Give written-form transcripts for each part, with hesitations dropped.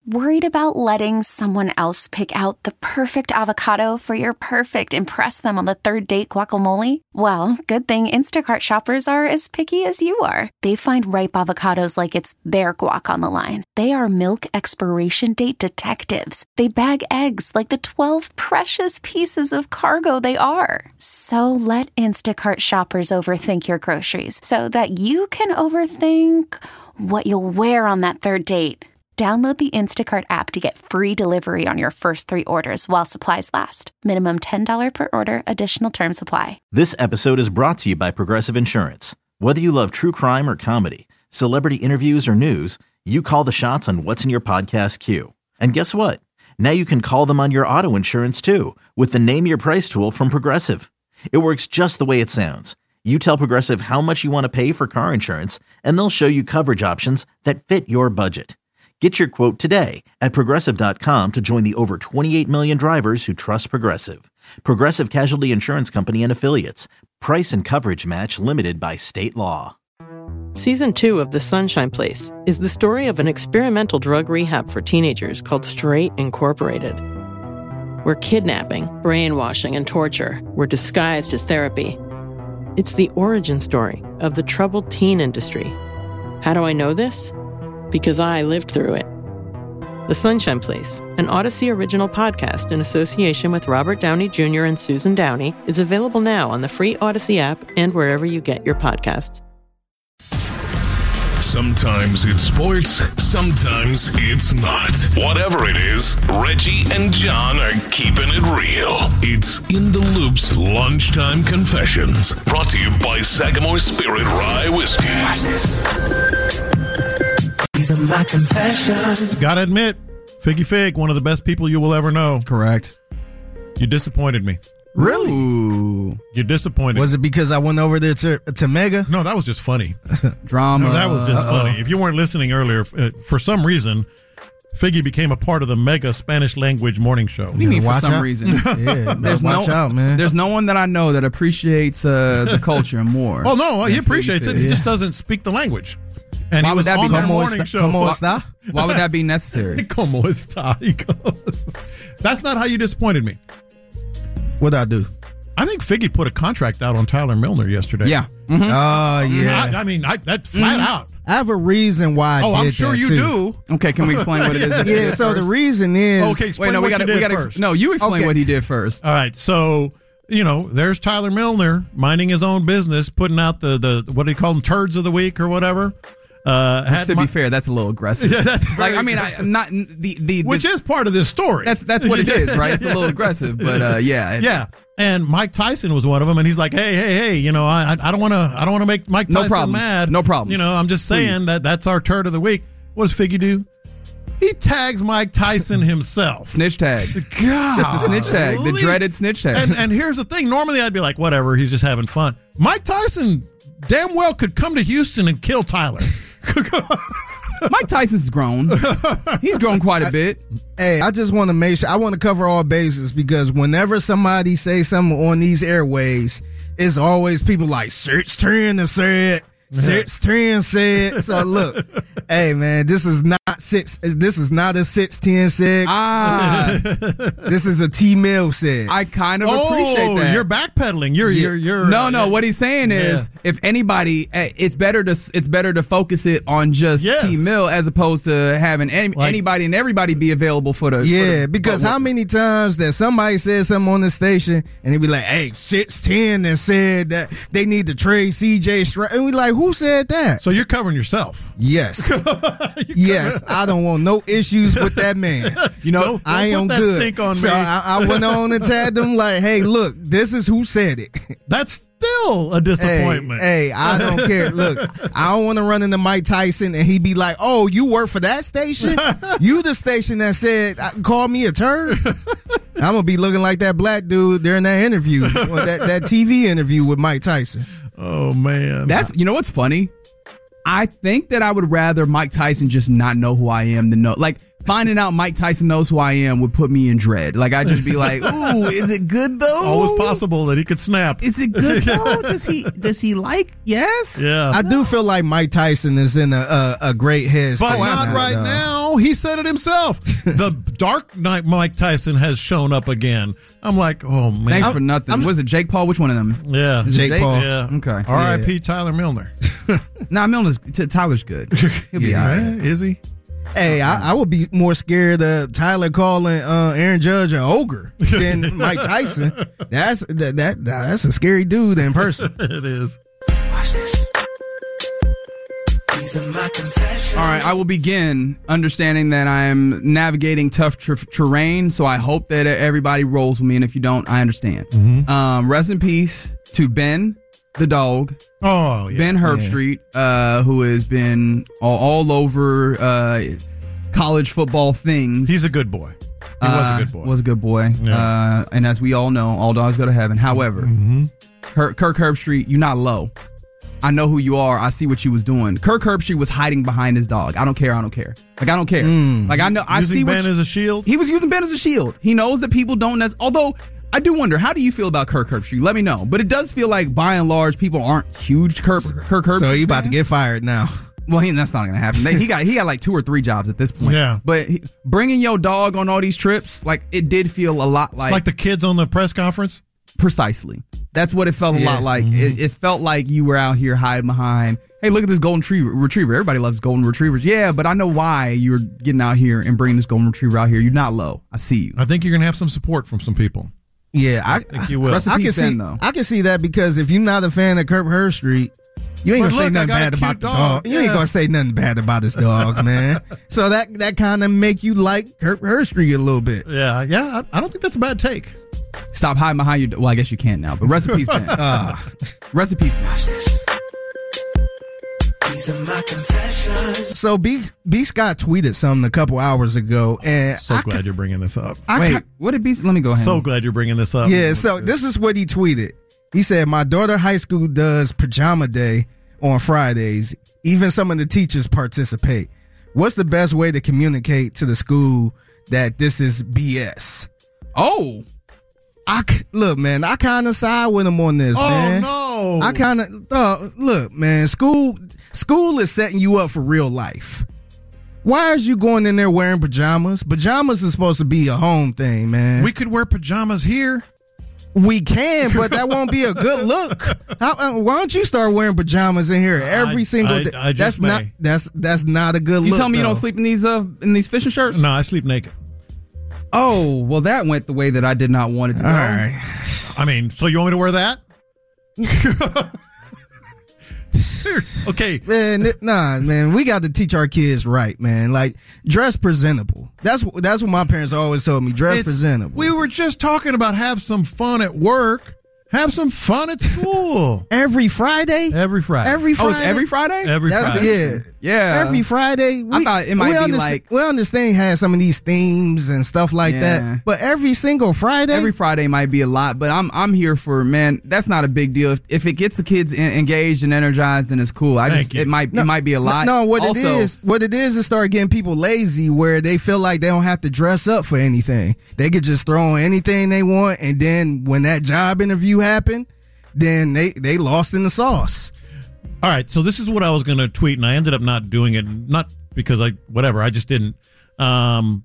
Worried about letting someone else pick out the perfect avocado for your perfect impress them on the third date guacamole? Well, good thing Instacart shoppers are as picky as you are. They find ripe avocados like it's their guac on the line. They are milk expiration date detectives. They bag eggs like the 12 precious pieces of cargo they are. So let Instacart shoppers overthink your groceries so that you can overthink what you'll wear on that third date. Download the Instacart app to get free delivery on your first 3 orders while supplies last. Minimum $10 per order. Additional terms apply. This episode is brought to you by Progressive Insurance. Whether you love true crime or comedy, celebrity interviews or news, you call the shots on what's in your podcast queue. And guess what? Now you can call them on your auto insurance too with the Name Your Price tool from Progressive. It works just the way it sounds. You tell Progressive how much you want to pay for car insurance, and they'll show you coverage options that fit your budget. Get your quote today at Progressive.com to join the over 28 million drivers who trust Progressive. Progressive Casualty Insurance Company and Affiliates. Price and coverage match limited by state law. Season 2 of The Sunshine Place is the story of an experimental drug rehab for teenagers called Straight Incorporated, where kidnapping, brainwashing, and torture were disguised as therapy. It's the origin story of the troubled teen industry. How do I know this? Because I lived through it. The Sunshine Place, an Odyssey original podcast in association with Robert Downey Jr. and Susan Downey, is available now on the free Odyssey app and wherever you get your podcasts. Sometimes it's sports, sometimes it's not. Whatever it is, Reggie and John are keeping it real. It's In the Loop's Lunchtime Confessions, brought to you by Sagamore Spirit Rye Whiskey. Watch this. These are my confessions. Gotta admit, Figgy Fig, one of the best people you will ever know. Correct. You disappointed me. Really? Ooh. You disappointed. Was it because I went over there to Mega? No, that was just funny. Drama. No, that was just funny. If you weren't listening earlier, for some reason, Figgy became a part of the Mega Spanish language morning show. What do you mean for some reason? Yeah, watch out, man. There's no one that I know that appreciates the culture more. Oh, no, he appreciates it. He just doesn't speak the language. And why would that be morning show. ¿Cómo está? Why would that be necessary? ¿Cómo está? He goes. That's not how you disappointed me. What'd I do? I think Figgy put a contract out on Tyler Milner yesterday. Yeah. Mm-hmm. Yeah. I mean, that's flat out. I have a reason why I did I'm sure that you too. do. Okay, can we explain what it is? Yeah, so the reason is... Okay, explain what you did first. No, you explain what he did first. All right, so... there's Tyler Milner minding his own business, putting out the what do you call them, turds of the week or whatever. To be fair, that's a little aggressive. Yeah, that's like, I mean, I'm not the which is part of this story. That's what it is, right? It's a little aggressive, but yeah. Yeah. And Mike Tyson was one of them, and he's like, hey, I don't want to make Mike Tyson mad. No problems. I'm just saying that's our turd of the week. What does Figgy do? He tags Mike Tyson himself. Snitch tag. God. That's the snitch tag, the dreaded snitch tag. And here's the thing. Normally I'd be like, whatever, he's just having fun. Mike Tyson damn well could come to Houston and kill Tyler. Mike Tyson's grown. He's grown quite a bit. Hey, I just want to make sure, I want to cover all bases because whenever somebody says something on these airways, it's always people like, search trend and said. Search trend said. So look, hey man, this is not a 610 said. This is a T-Mill said. I kind of appreciate that. You're backpedaling. You're No. What he's saying is, if anybody, it's better to focus it on just T-Mill as opposed to having anybody and everybody be available for the. Because how many times that somebody said something on the station and they be like, hey, 610 and said that they need to trade CJ Stroud, and we like, who said that? So you're covering yourself. Yes. Yes. I don't want no issues with that man. Don't I am put that good. Stink on so me. I went on and tagged them like, hey, look, this is who said it. That's still a disappointment. Hey, I don't care. Look, I don't want to run into Mike Tyson and he be like, oh, you work for that station? You the station that said, call me a turd? I'm going to be looking like that black dude during that interview, or that TV interview with Mike Tyson. Oh, man. You know what's funny? I think that I would rather Mike Tyson just not know who I am than know. Like, finding out Mike Tyson knows who I am would put me in dread. Like, I'd just be like, ooh, is it good, though? It's always possible that he could snap. Is it good, though? Does he like? Yes? Yeah. I do feel like Mike Tyson is in a great headspace. But not right now. No, he said it himself. The Dark Knight Mike Tyson has shown up again. I'm like, oh, man. Thanks for nothing. Was it Jake Paul? Which one of them? Yeah. Jake Paul. Yeah. Okay. R.I.P. Tyler Milner. Nah, Tyler's good. He'll be all right. Is he? Hey, I would be more scared of Tyler calling Aaron Judge an ogre than Mike Tyson. That's a scary dude in person. It is. Watch this. These are my confessions. All right, I will begin understanding that I am navigating tough terrain, so I hope that everybody rolls with me, and if you don't, I understand. Rest in peace to Ben, the dog. Oh, yeah. Ben Herbstreit, who has been all over college football things. He's a good boy. He was a good boy. Was a good boy. Yeah. And as we all know, all dogs go to heaven. However, Kirk Herbstreit, you're not low. I know who you are. I see what you was doing. Kirk Herbstreit was hiding behind his dog. I don't care. Like, I don't care. Like, I know. I Using see Ben as a shield? He was using Ben as a shield. He knows that people don't although I do wonder, how do you feel about Kirk Herbstreit? Let me know. But it does feel like, by and large, people aren't huge Kirk Herbstreit. So he about to get fired now. Well, that's not going to happen. He got like 2 or 3 jobs at this point. Yeah. But bringing your dog on all these trips, like, it did feel a lot like... It's like the kids on the press conference? Precisely. That's what it felt a lot like. It felt like you were out here hiding behind, hey, look at this golden retriever. Everybody loves golden retrievers. Yeah, but I know why you're getting out here and bringing this golden retriever out here. You're not low. I see you. I think you're going to have some support from some people. Yeah, I think you will. I can see that, because if you're not a fan of Kirk Herbstreit, you ain't gonna say nothing bad about the dog. You ain't gonna say nothing bad about this dog, man. So that kind of make you like Kirk Herbstreit a little bit. Yeah. I don't think that's a bad take. Stop hiding behind you. Well, I guess you can't now, but rest in peace, Ben. Rest in peace, Ben. These are my confessions. So B Scott tweeted something a couple hours ago, and glad you're bringing this up. Wait, what did B? Let me go ahead. So glad you're bringing this up. Yeah. So this is what he tweeted. He said, "My daughter high school does pajama day on Fridays. Even some of the teachers participate. What's the best way to communicate to the school that this is BS?" Oh. Look, man, I kind of side with him on this, man. Oh, no. I kind of, look, man, school is setting you up for real life. Why is you going in there wearing pajamas? Pajamas is supposed to be a home thing, man. We could wear pajamas here. We can, but that won't be a good look. Why don't you start wearing pajamas in here every single day? That's not a good look. You tell me you don't sleep in these fishing shirts? No, I sleep naked. Oh, well, that went the way that I did not want it to go. All right. I mean, so you want me to wear that? Okay. Man, we got to teach our kids right, man. Like, dress presentable. That's what my parents always told me. Dress presentable. We were just talking about have some fun at work. Have some fun at school. Every Friday? Every Friday. Oh, it's every Friday? Every Friday. Yeah. Every Friday. I thought it might be like... We understand has some of these themes and stuff like that. But every single Friday? Every Friday might be a lot, but I'm here for, man, that's not a big deal. If it gets the kids engaged and energized, then it's cool. It might be a lot. No, what it is start getting people lazy where they feel like they don't have to dress up for anything. They could just throw on anything they want, and then when that job interview happened, then they lost in the sauce. All right, so this is what I was going to tweet, and I ended up not doing it, not because I just didn't. And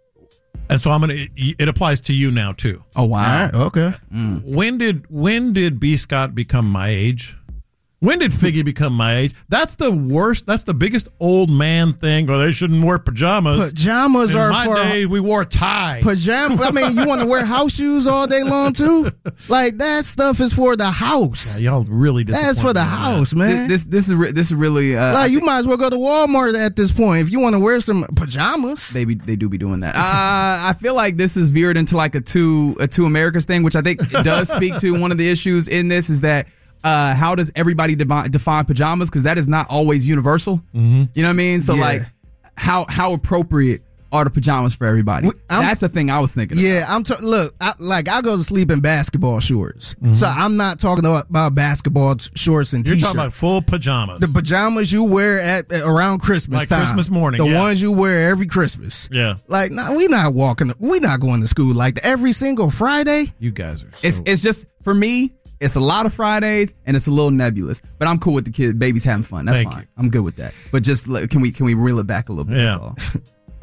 so it applies to you now too. Oh, wow. Right, okay. When did B. Scott become my age? When did Figgy become my age? That's the worst. That's the biggest old man thing. Or they shouldn't wear pajamas. Pajamas are for... In my day, we wore a tie. Pajamas. I mean, you want to wear house shoes all day long, too? Like, that stuff is for the house. Yeah, y'all really disappointed. That's for the house, man. This is really... like, you might as well go to Walmart at this point if you want to wear some pajamas. They do be doing that. I feel like this is veered into like a two Americas thing, which I think does speak to one of the issues in this is that how does everybody define pajamas? Because that is not always universal. Mm-hmm. You know what I mean? So like, how appropriate are the pajamas for everybody? That's the thing I was thinking. Yeah, about. I go to sleep in basketball shorts, so I'm not talking about basketball shorts and t-shirts. You're talking about full pajamas. The pajamas you wear at around Christmas time, Christmas morning. The ones you wear every Christmas. Yeah, like we not going to school like that every single Friday. You guys are. It's just for me. It's a lot of Fridays and it's a little nebulous, but I'm cool with the babies having fun. That's fine. I'm good with that. But just can we reel it back a little bit? Yeah. That's all.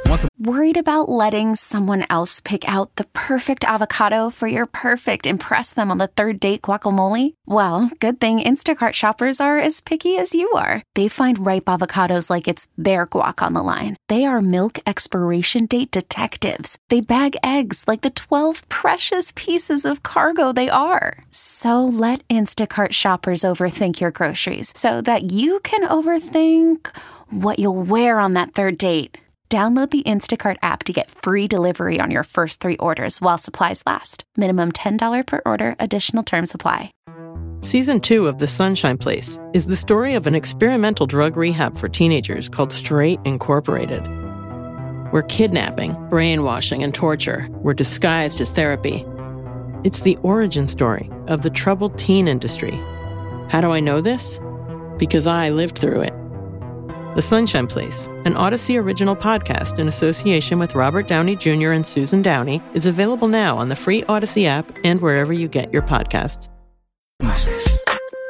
Worried about letting someone else pick out the perfect avocado for your perfect impress them on the third date guacamole? Well, good thing Instacart shoppers are as picky as you are. They find ripe avocados like it's their guac on the line. They are milk expiration date detectives. They bag eggs like the 12 precious pieces of cargo they are. So let Instacart shoppers overthink your groceries so that you can overthink what you'll wear on that third date. Download the Instacart app to get free delivery on your first 3 orders while supplies last. Minimum $10 per order. Additional terms apply. Season 2 of The Sunshine Place is the story of an experimental drug rehab for teenagers called Straight Incorporated, where kidnapping, brainwashing, and torture were disguised as therapy. It's the origin story of the troubled teen industry. How do I know this? Because I lived through it. The Sunshine Place, an Odyssey original podcast in association with Robert Downey Jr. and Susan Downey, is available now on the free Odyssey app and wherever you get your podcasts. Watch this.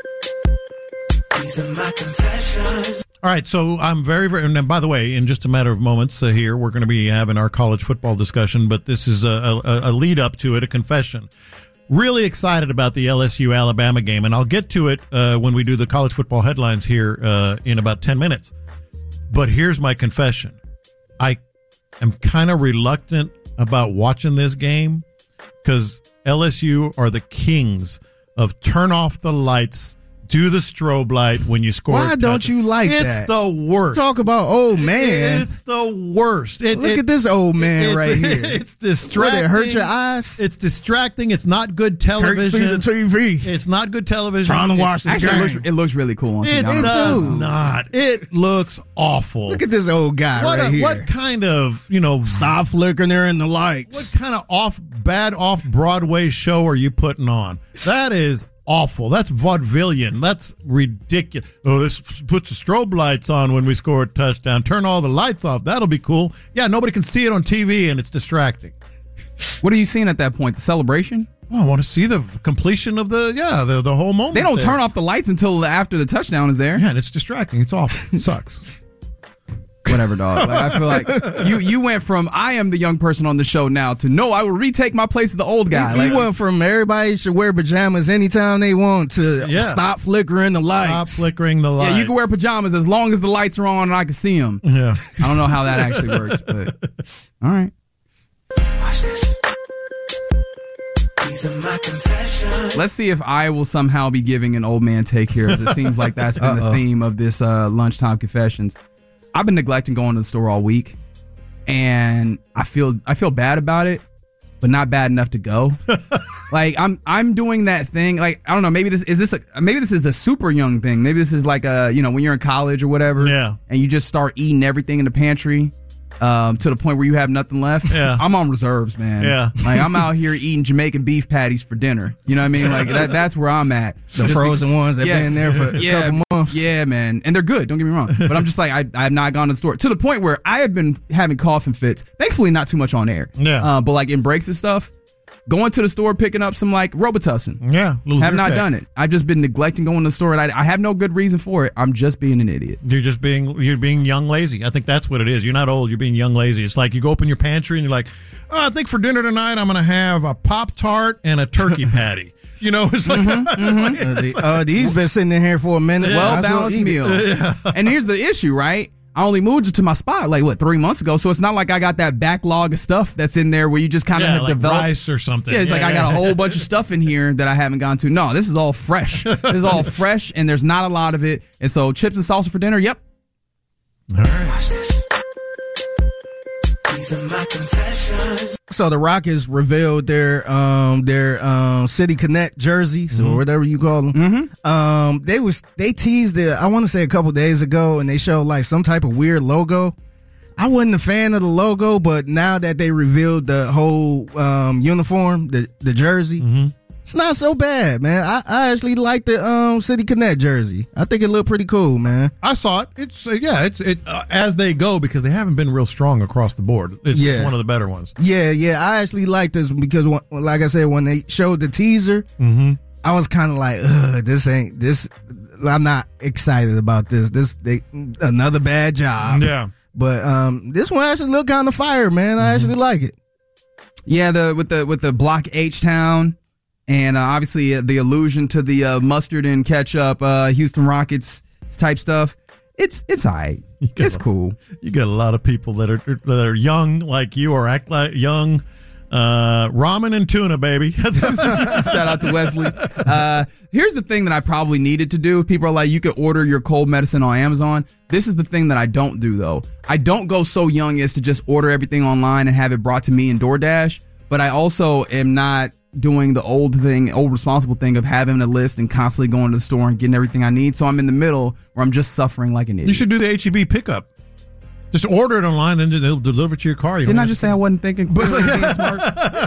These are my confessions. All right, so I'm very, and by the way, in just a matter of moments here, we're going to be having our college football discussion, but this is a lead up to it, a confession. Really excited about the LSU-Alabama game, and I'll get to it when we do the college football headlines here in about 10 minutes. But here's my confession. I am kind of reluctant about watching this game because LSU are the kings of turn off the lights, do the strobe light when you score. Why don't you like that? It's the worst. Talk about old man. It's the worst. Look at this old man right here. It's distracting. Would it hurt your eyes? It's distracting. It's not good television. Can't see the TV. It's not good television. Trying to watch this game. Actually, it looks really cool on TV. It does not. It looks awful. Look at this old guy right here. What kind of, stop flickering there in the lights. What kind of bad off-Broadway show are you putting on? That is awful. That's vaudevillian. That's ridiculous. Oh, this puts the strobe lights on when we score a touchdown. Turn all the lights off. That'll be cool. Yeah, nobody can see it on TV, and it's distracting. What are you seeing at that point? The celebration? Well, I want to see the completion of the whole moment. They don't turn off the lights until after the touchdown is there. Yeah, and it's distracting. It's awful. It sucks. Whatever, dog. Like, I feel like you went from I am the young person on the show now to no, I will retake my place as the old guy. You went from everybody should wear pajamas anytime they want to stop flickering the lights. Stop flickering the lights. Yeah, you can wear pajamas as long as the lights are on and I can see them. Yeah. I don't know how that actually works, but all right. Watch this. These are my confessions. Let's see if I will somehow be giving an old man take here, as it seems like that's been the theme of this lunchtime confessions. I've been neglecting going to the store all week, and I feel bad about it, but not bad enough to go. Like I'm doing that thing. Like I don't know. Maybe this is a super young thing. Maybe this is like when you're in college or whatever. Yeah. And you just start eating everything in the pantry. To the point where you have nothing left. Yeah. I'm on reserves, man. Yeah. Like I'm out here eating Jamaican beef patties for dinner. You know what I mean? Like that's where I'm at. The frozen ones that been there for a couple months. Yeah, man. And they're good, don't get me wrong. But I'm just like, I have not gone to the store. To the point where I have been having coughing fits. Thankfully not too much on air. Yeah. But like in breaks and stuff, going to the store, picking up some like Robitussin. Yeah. Have not done it. I've just been neglecting going to the store, and I have no good reason for it. I'm just being an idiot. You're being young lazy. I think that's what it is. You're not old. You're being young lazy. It's like you go open your pantry and you're like, I think for dinner tonight I'm going to have a Pop-Tart and a turkey patty. It's like, these been sitting in here for a minute. Well balanced meal. Yeah. And here's the issue, right? I only moved to my spot 3 months ago, so it's not like I got that backlog of stuff that's in there where you just kind of have like developed rice or something. Yeah, it's like I got a whole bunch of stuff in here that I haven't gone to. No, this is all fresh. This is all fresh, and there's not a lot of it. And so chips and salsa for dinner. Yep. All right. Watch this. These are my confessions. So the Rockets revealed their City Connect jerseys or whatever you call them. Mm-hmm. They teased it, I want to say a couple days ago, and they showed like some type of weird logo. I wasn't a fan of the logo, but now that they revealed the whole uniform, the jersey, it's not so bad, man. I actually like the City Connect jersey. I think it looked pretty cool, man. I saw it. It's as they go, because they haven't been real strong across the board. It's one of the better ones. Yeah. I actually like this because, like I said, when they showed the teaser, I was kind of like, I'm not excited about this. Another bad job. Yeah. But this one actually looked kind of fire, man. I actually like it. Yeah, with the Block H Town, and obviously the allusion to the mustard and ketchup, Houston Rockets type stuff. It's all right. It's cool. You got a lot of people that are young like you or act like young. Ramen and tuna, baby. Shout out to Wesley. Here's the thing that I probably needed to do. People are like, you could order your cold medicine on Amazon. This is the thing that I don't do, though. I don't go so young as to just order everything online and have it brought to me in DoorDash. But I also am not doing the old responsible thing of having a list and constantly going to the store and getting everything I need. So I'm in the middle where I'm just suffering like an idiot. You should do the HEB pickup. Just order it online and they'll deliver it to your car. Didn't I just say I wasn't thinking clearly being smart?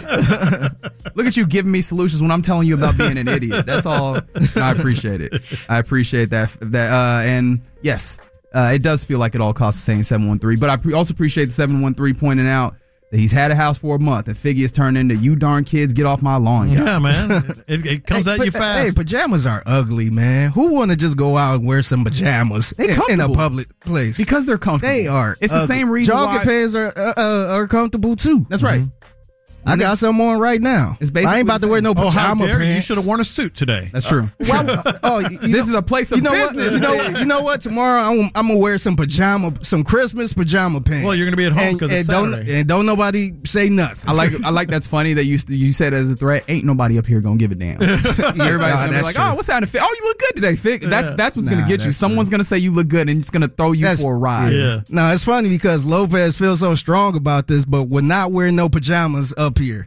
Look at you giving me solutions when I'm telling you about being an idiot. That's all. I appreciate it. I appreciate that. And yes, it does feel like it all costs the same 713. But I also appreciate the 713 pointing out that he's had a house for a month and Figgy has turned into you darn kids get off my lawn. Yeah, man. It comes at you fast. Hey, pajamas are ugly, man. Who want to just go out and wear some pajamas in a public place? Because they're comfortable. They are. It's ugly. The same reason Jogging pants are comfortable too. That's right. I got some on right now. It's basically I ain't about to wear no pajama pants. You should have worn a suit today. That's true. This is a place of business. You know what? Tomorrow I'm gonna wear some Christmas pajama pants. Well, you're gonna be at home because it's Saturday. And don't nobody say nothing. I like that's funny that you said as a threat. Ain't nobody up here gonna give a damn. Everybody's gonna be like, oh, what's happening, Fig? Oh, you look good today, Fig. That's what's gonna get you. Someone's gonna say you look good and it's gonna throw you for a ride. Yeah. No, it's funny because Lopez feels so strong about this, but would not wear no pajamas up here.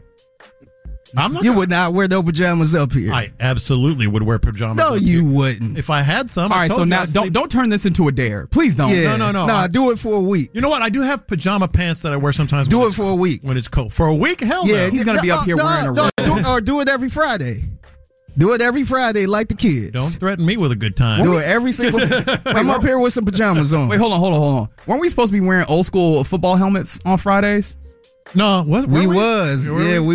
Would not wear no pajamas up here. I absolutely would wear pajamas. No, you wouldn't. If I had some. All right, so now don't turn this into a dare. Please don't. Yeah. No. Nah, do it for a week. You know what? I do have pajama pants that I wear sometimes. Do it for a week. When it's cold. For a week? Hell yeah, no. He's going to be up here wearing a robe. Or do it every Friday. Do it every Friday like the kids. Don't threaten me with a good time. Do it every single I'm up here with some pajamas on. Wait, hold on. Weren't we supposed to be wearing old school football helmets on Fridays? No, we was.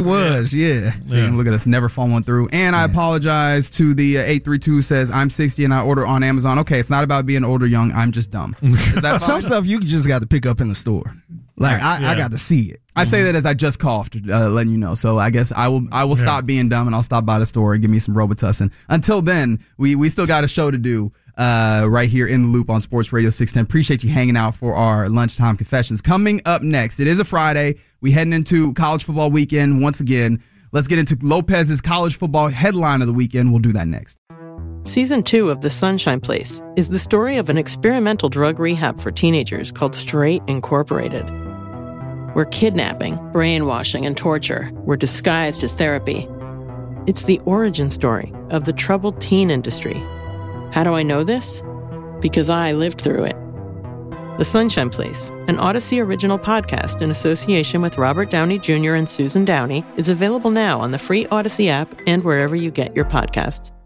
Yeah. See, look at us, never falling through. And I apologize to the 832 who says, I'm 60 and I order on Amazon. Okay, it's not about being old or young. I'm just dumb. Is that some stuff you just got to pick up in the store. Like, I got to see it. I say that as I just coughed, letting you know. So I guess I will stop being dumb and I'll stop by the store and give me some Robitussin. Until then, we still got a show to do right here in the Loop on Sports Radio 610. Appreciate you hanging out for our lunchtime confessions. Coming up next, it is a Friday. We heading into college football weekend once again. Let's get into Lopez's college football headline of the weekend. We'll do that next. Season 2 of The Sunshine Place is the story of an experimental drug rehab for teenagers called Straight Incorporated, where kidnapping, brainwashing, and torture were disguised as therapy. It's the origin story of the troubled teen industry. How do I know this? Because I lived through it. The Sunshine Place, an Odyssey original podcast in association with Robert Downey Jr. and Susan Downey, is available now on the free Odyssey app and wherever you get your podcasts.